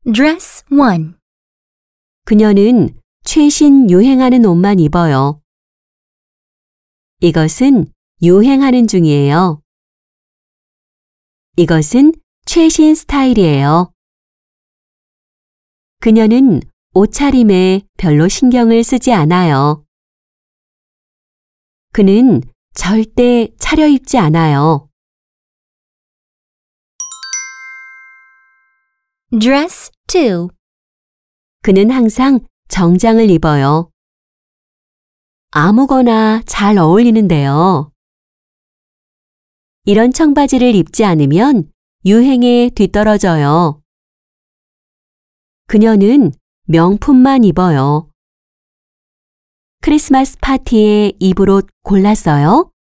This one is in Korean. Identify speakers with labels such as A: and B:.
A: Dress 1.
B: 그녀는 최신 유행하는 옷만 입어요. 이것은 유행하는 중이에요. 이것은 최신 스타일이에요. 그녀는 옷차림에 별로 신경을 쓰지 않아요. 그는 절대 차려입지 않아요.
A: Dress 2.
B: 그는 항상 정장을 입어요. 아무거나 잘 어울리는데요. 이런 청바지를 입지 않으면 유행에 뒤떨어져요. 그녀는 명품만 입어요. 크리스마스 파티에 입을 옷 골랐어요?